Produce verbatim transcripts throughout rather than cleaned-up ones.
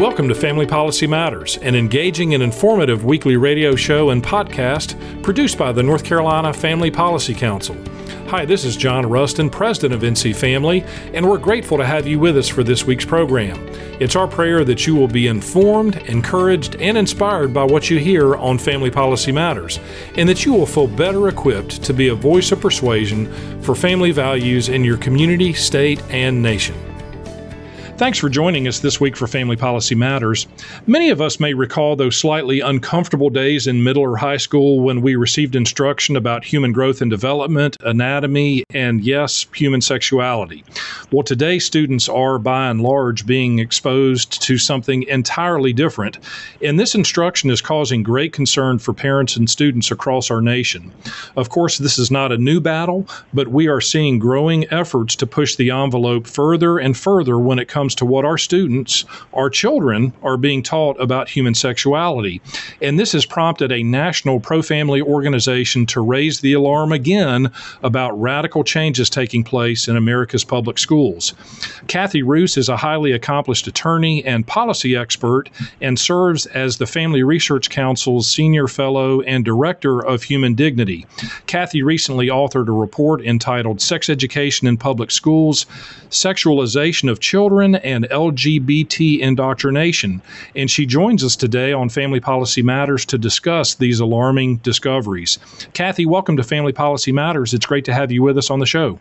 Welcome to Family Policy Matters, an engaging and informative weekly radio show and podcast produced by the North Carolina Family Policy Council. Hi, this is John Rustin, President of N C Family, and we're grateful to have you with us for this week's program. It's our prayer that you will be informed, encouraged, and inspired by what you hear on Family Policy Matters, and that you will feel better equipped to be a voice of persuasion for family values in your community, state, and nation. Thanks for joining us this week for Family Policy Matters. Many of us may recall those slightly uncomfortable days in middle or high school when we received instruction about human growth and development, anatomy, and yes, human sexuality. Well, today students are by and large being exposed to something entirely different, and this instruction is causing great concern for parents and students across our nation. Of course, this is not a new battle, but we are seeing growing efforts to push the envelope further and further when it comes to what our students, our children, are being taught about human sexuality. And this has prompted a national pro-family organization to raise the alarm again about radical changes taking place in America's public schools. Kathy Roos is a highly accomplished attorney and policy expert and serves as the Family Research Council's Senior Fellow and Director of Human Dignity. Kathy recently authored a report entitled Sex Education in Public Schools, Sexualization of Children and L G B T Indoctrination, and she joins us today on Family Policy Matters to discuss these alarming discoveries. Kathy, welcome to Family Policy Matters. It's great to have you with us on the show.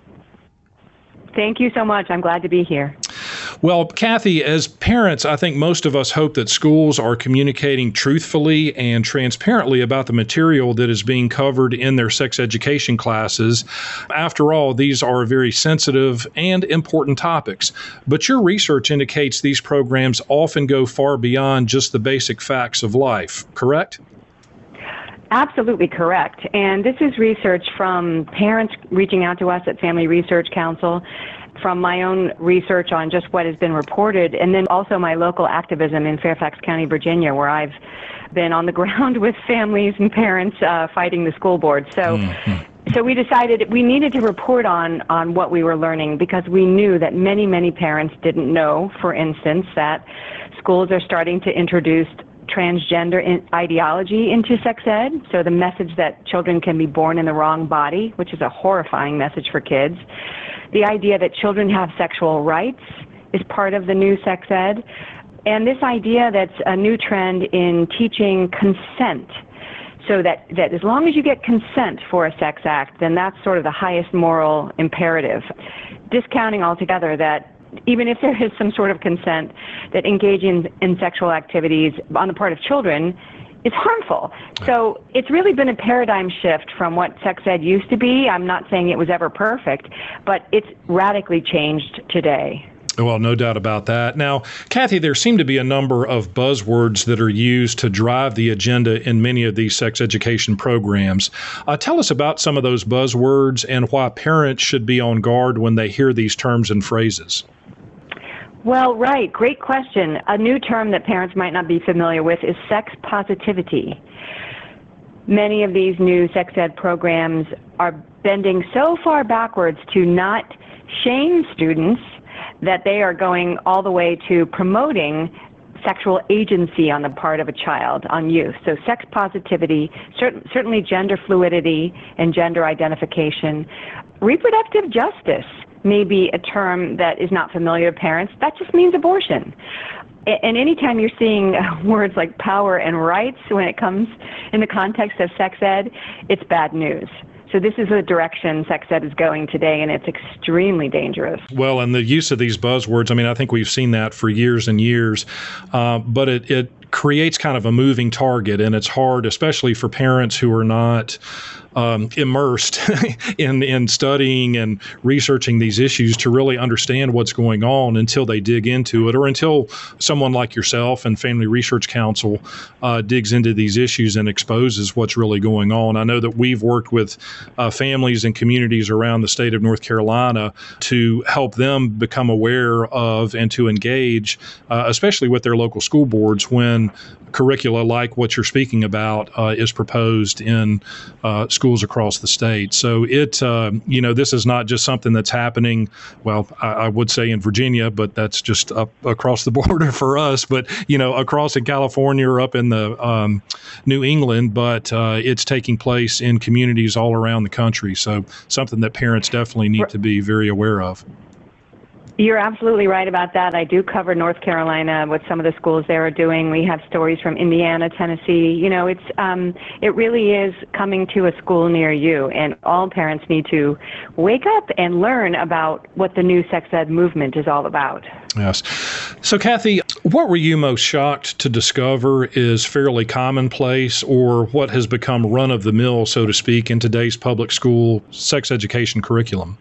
Thank you so much. I'm glad to be here. Well, Kathy, as parents, I think most of us hope that schools are communicating truthfully and transparently about the material that is being covered in their sex education classes. After all, these are very sensitive and important topics. But your research indicates these programs often go far beyond just the basic facts of life, correct? Absolutely correct. And this is research from parents reaching out to us at Family Research Council, from my own research on just what has been reported, and then also my local activism in Fairfax County, Virginia, where I've been on the ground with families and parents uh, fighting the school board. So, mm-hmm. so we decided we needed to report on, on what we were learning, because we knew that many, many parents didn't know, for instance, that schools are starting to introduce transgender in ideology into sex ed, so the message that children can be born in the wrong body, which is a horrifying message for kids. The idea that children have sexual rights is part of the new sex ed. And this idea that's a new trend in teaching consent, so that, that as long as you get consent for a sex act, then that's sort of the highest moral imperative. Discounting altogether that even if there is some sort of consent, that engaging in sexual activities on the part of children is harmful. So it's really been a paradigm shift from what sex ed used to be. I'm not saying it was ever perfect, but it's radically changed today. Well, no doubt about that. Now, Kathy, there seem to be a number of buzzwords that are used to drive the agenda in many of these sex education programs. Uh, tell us about some of those buzzwords and why parents should be on guard when they hear these terms and phrases. Well, right. Great question. A new term that parents might not be familiar with is sex positivity. Many of these new sex ed programs are bending so far backwards to not shame students that they are going all the way to promoting sexual agency on the part of a child, on youth. So sex positivity, cert- certainly gender fluidity and gender identification. Reproductive justice may be a term that is not familiar to parents. That just means abortion. And anytime you're seeing words like power and rights when it comes in the context of sex ed, it's bad news. So this is the direction sex ed is going today, and it's extremely dangerous. Well, and the use of these buzzwords, I mean, I think we've seen that for years and years, uh, but it, it creates kind of a moving target, and it's hard, especially for parents who are not um, immersed in, in studying and researching these issues to really understand what's going on until they dig into it, or until someone like yourself and Family Research Council uh, digs into these issues and exposes what's really going on. I know that we've worked with uh, families and communities around the state of North Carolina to help them become aware of and to engage, uh, especially with their local school boards, when when curricula like what you're speaking about uh, is proposed in uh, schools across the state. So it, uh, you know, this is not just something that's happening, well, I, I would say in Virginia, but that's just up across the border for us, but, you know, across in California or up in the um, New England, but uh, it's taking place in communities all around the country. So something that parents definitely need to be very aware of. You're absolutely right about that. I do cover North Carolina, what some of the schools there are doing. We have stories from Indiana, Tennessee. You know, it's um, it really is coming to a school near you, and all parents need to wake up and learn about what the new sex ed movement is all about. Yes. So, Kathy, what were you most shocked to discover is fairly commonplace, or what has become run-of-the-mill, so to speak, in today's public school sex education curriculum?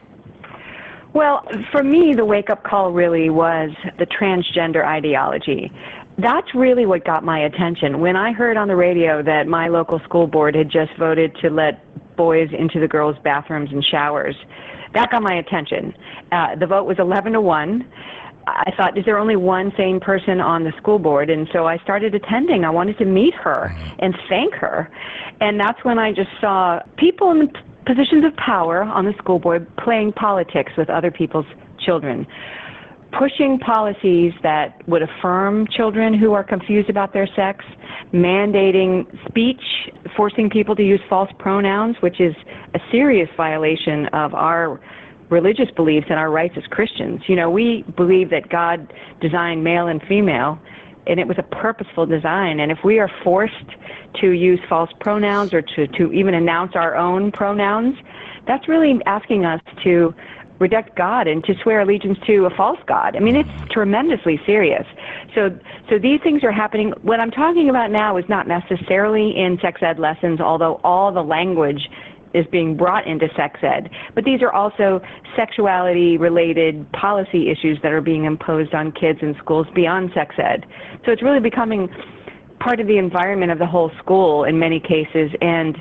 Well, for me, the wake-up call really was the transgender ideology. That's really what got my attention. When I heard on the radio that my local school board had just voted to let boys into the girls' bathrooms and showers, that got my attention. Uh, the vote was eleven to one. I thought, is there only one sane person on the school board? And so I started attending. I wanted to meet her and thank her. And that's when I just saw people in the positions of power on the school board playing politics with other people's children, pushing policies that would affirm children who are confused about their sex, mandating speech, forcing people to use false pronouns, which is a serious violation of our religious beliefs and our rights as Christians. You know, we believe that God designed male and female, and it was a purposeful design. And if we are forced to use false pronouns or to, to even announce our own pronouns, that's really asking us to reject God and to swear allegiance to a false God. I mean, it's tremendously serious. So so these things are happening. What I'm talking about now is not necessarily in sex ed lessons, although all the language is being brought into sex ed. But these are also sexuality-related policy issues that are being imposed on kids in schools beyond sex ed. So it's really becoming part of the environment of the whole school in many cases. And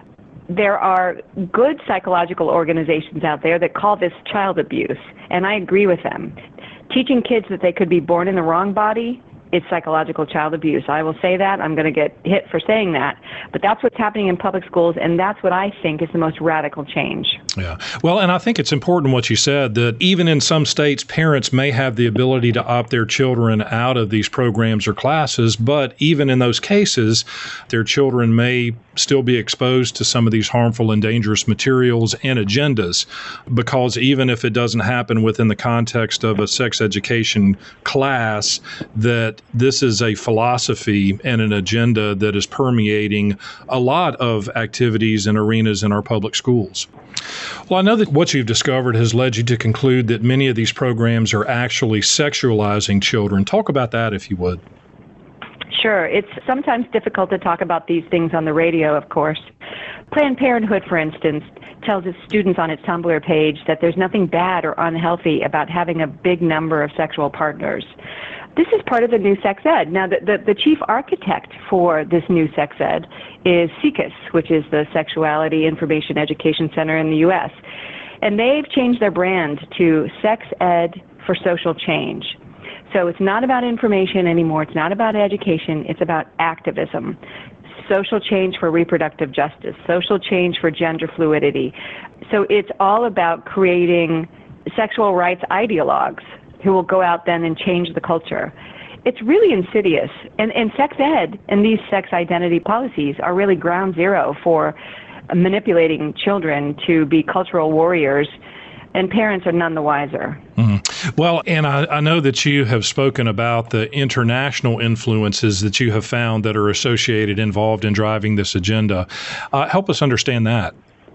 there are good psychological organizations out there that call this child abuse, and I agree with them. Teaching kids that they could be born in the wrong body, it's psychological child abuse. I will say that. I'm going to get hit for saying that. But that's what's happening in public schools, and that's what I think is the most radical change. Yeah. Well, and I think it's important what you said, that even in some states, parents may have the ability to opt their children out of these programs or classes, but even in those cases, their children may still be exposed to some of these harmful and dangerous materials and agendas, because even if it doesn't happen within the context of a sex education class, that this is a philosophy and an agenda that is permeating a lot of activities and arenas in our public schools. Well, I know that what you've discovered has led you to conclude that many of these programs are actually sexualizing children. Talk about that, if you would. Sure. It's sometimes difficult to talk about these things on the radio, of course. Planned Parenthood, for instance, tells its students on its Tumblr page that there's nothing bad or unhealthy about having a big number of sexual partners. This is part of the new sex ed. Now, the, the, the chief architect for this new sex ed is SIECUS, which is the Sexuality Information Education Center in the U S. And they've changed their brand to Sex Ed for Social Change. So it's not about information anymore. It's not about education. It's about activism. Social change for reproductive justice, social change for gender fluidity. So it's all about creating sexual rights ideologues who will go out then and change the culture. It's really insidious. And, and sex ed and these sex identity policies are really ground zero for manipulating children to be cultural warriors, and parents are none the wiser. Mm-hmm. Well, and I, I know that you have spoken about the international influences that you have found that are associated, involved in driving this agenda. Uh, help us understand that.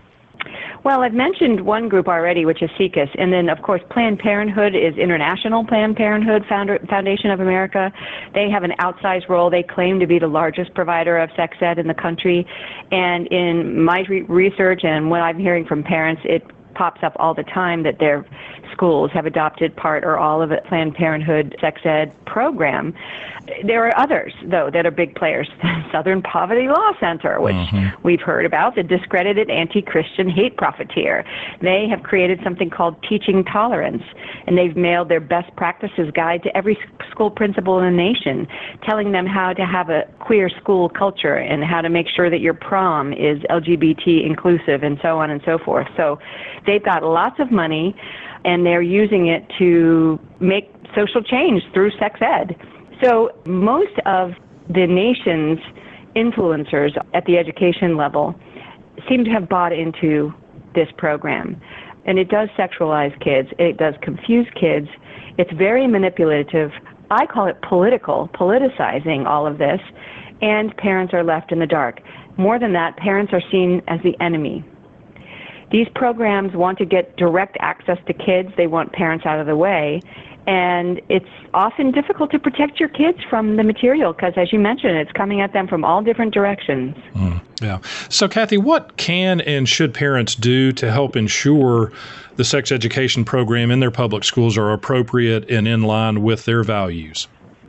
Well, I've mentioned one group already, which is SIECUS, and then, of course, Planned Parenthood is International Planned Parenthood Foundation of America. They have an outsized role. They claim to be the largest provider of sex ed in the country, and in my re- research and what I'm hearing from parents, it pops up all the time that their schools have adopted part or all of a Planned Parenthood sex ed program. There are others, though, that are big players. Southern Poverty Law Center, which mm-hmm. we've heard about, the discredited anti-Christian hate profiteer. They have created something called Teaching Tolerance, and they've mailed their best practices guide to every school principal in the nation, telling them how to have a queer school culture and how to make sure that your prom is L G B T inclusive and so on and so forth. So they've got lots of money, and they're using it to make social change through sex ed. So most of the nation's influencers at the education level seem to have bought into this program. And it does sexualize kids. It does confuse kids. It's very manipulative. I call it political, politicizing all of this. And parents are left in the dark. More than that, parents are seen as the enemy. These programs want to get direct access to kids. They want parents out of the way. And it's often difficult to protect your kids from the material because, as you mentioned, it's coming at them from all different directions. Mm, yeah. So, Kathy, what can and should parents do to help ensure the sex education program in their public schools are appropriate and in line with their values?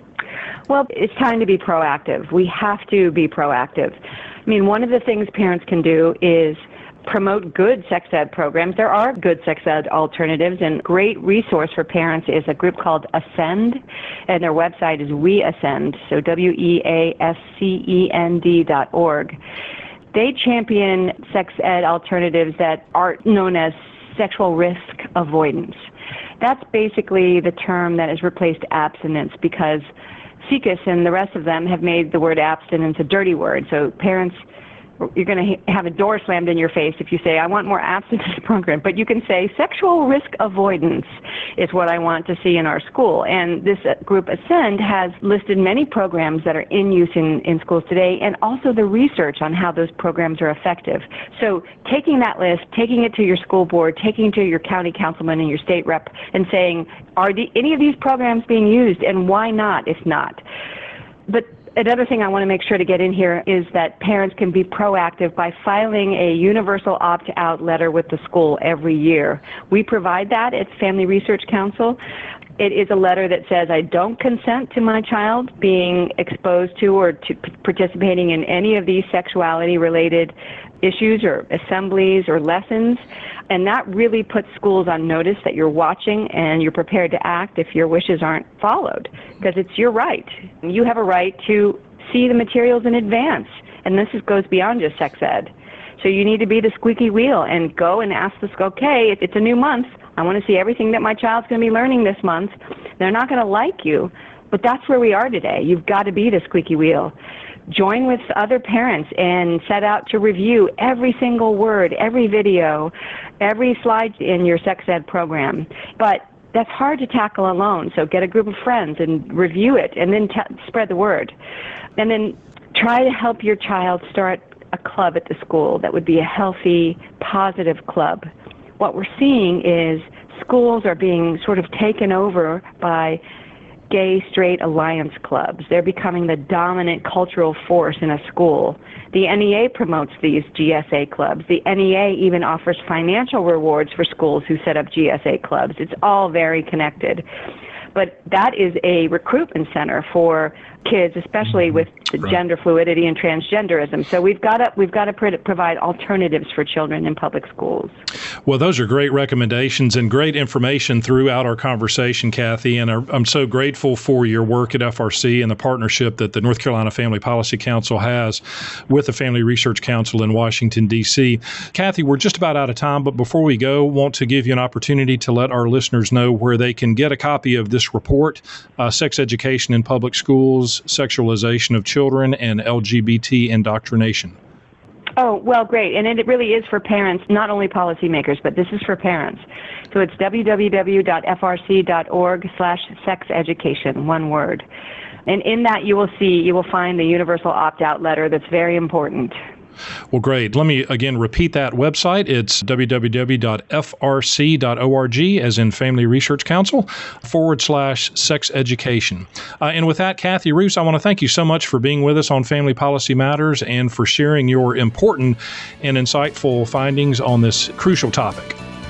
Well, it's time to be proactive. We have to be proactive. I mean, one of the things parents can do is promote good sex ed programs. There are good sex ed alternatives, and a great resource for parents is a group called Ascend, and their website is WeAscend, so W E A S C E N D dot org. They champion sex ed alternatives that are known as sexual risk avoidance. That's basically the term that has replaced abstinence because SIECUS and the rest of them have made the word abstinence a dirty word. So parents, you're going to have a door slammed in your face if you say, I want more abstinence program. But you can say sexual risk avoidance is what I want to see in our school. And this group Ascend has listed many programs that are in use in, in schools today, and also the research on how those programs are effective. So taking that list, taking it to your school board, taking it to your county councilman and your state rep and saying, are the, any of these programs being used, and why not if not? But another thing I want to make sure to get in here is that parents can be proactive by filing a universal opt-out letter with the school every year. We provide that at Family Research Council. It is a letter that says, I don't consent to my child being exposed to or to p- participating in any of these sexuality-related issues or assemblies or lessons. And that really puts schools on notice that you're watching and you're prepared to act if your wishes aren't followed, because it's your right. You have a right to see the materials in advance, and this is, goes beyond just sex ed. So you need to be the squeaky wheel and go and ask the school, okay, it's a new month. I want to see everything that my child's going to be learning this month. They're not going to like you, but that's where we are today. You've got to be the squeaky wheel. Join with other parents and set out to review every single word, every video, every slide in your sex ed program. But that's hard to tackle alone, so get a group of friends and review it and then t- spread the word. And then try to help your child start a club at the school that would be a healthy, positive club. What we're seeing is schools are being sort of taken over by gay, straight alliance clubs. They're becoming the dominant cultural force in a school. The N E A promotes these G S A clubs. The N E A even offers financial rewards for schools who set up G S A clubs. It's all very connected. But that is a recruitment center for kids, especially with the right. gender fluidity and transgenderism. So we've got to we've got to pr- provide alternatives for children in public schools. Well, those are great recommendations and great information throughout our conversation, Kathy. And I'm so grateful for your work at F R C and the partnership that the North Carolina Family Policy Council has with the Family Research Council in Washington, D C. Kathy, we're just about out of time, but before we go, want to give you an opportunity to let our listeners know where they can get a copy of this report, uh, Sex Education in Public Schools, Sexualization of Children, and L G B T Indoctrination. Oh, well, great. And it really is for parents, not only policymakers, but this is for parents. So it's w w w dot f r c dot org slash sex education, one word. And in that you will see, you will find the universal opt-out letter that's very important. Well, great. Let me again repeat that website. It's w w w dot f r c dot org, as in Family Research Council, forward slash sex education. Uh, and with that, Kathy Roos, I want to thank you so much for being with us on Family Policy Matters and for sharing your important and insightful findings on this crucial topic.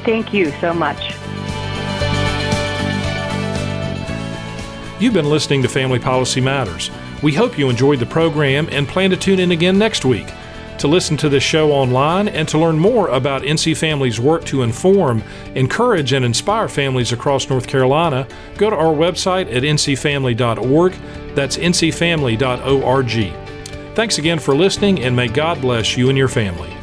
Thank you so much. You've been listening to Family Policy Matters. We hope you enjoyed the program and plan to tune in again next week. To listen to this show online and to learn more about N C Family's work to inform, encourage, and inspire families across North Carolina, go to our website at n c family dot org. That's n c family dot org. Thanks again for listening, and may God bless you and your family.